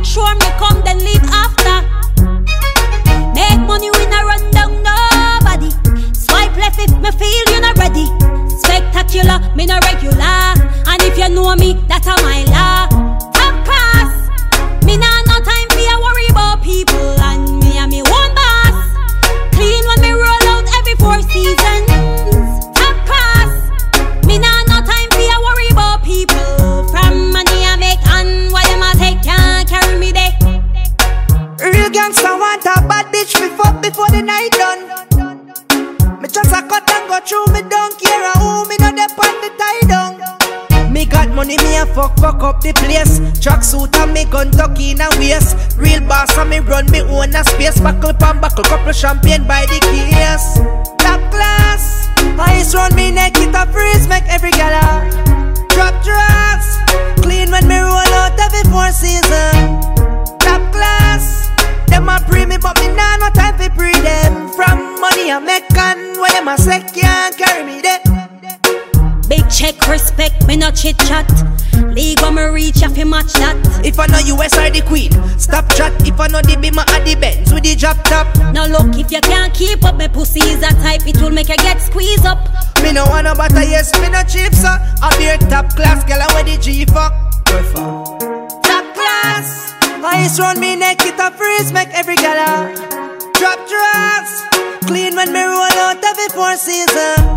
sure me come then leave after. Make money we not run down nobody. Swipe left if me feel you not ready. Spectacular, me not regular. And if you know me, that's a my law. Top class, me nah no time for you worry about people. And me and me one boss. Clean when me roll out every 4 seasons. Top class, me nah no time for you worry about people. From money I make and what them I take can't carry me there. Real gangsta want a bad bitch me fuck before the night done. Me just a cut and go through, me don't care who, me no dep on the tie down. Me got money, me a fuck up the place. Tracksuit and me gun tuck in a waist. Real boss and me run me own a space. Buckle pan buckle, couple champagne by the case. Top class, ice round me neck, it a freeze, make every gala drop drugs. Clean when me roll out every 4 season. Top class, them a pre me but me nah no time for pre them. From money I make and when them a say can't carry me there. Big check, respect, me no chit chat. League when me reach, I fi match that. If I know US or the queen, stop chat. If I know the Beamer or the Benz with the drop top. Now look, if you can't keep up, me pussy is a type, it will make you get squeezed up. Me no want no butter, yes, me no cheap, so I'll be a top class girl and with the G-fuck. Top class, ice round me neck, it a freeze, make every gala drop drugs. Clean when me roll out every 4 season.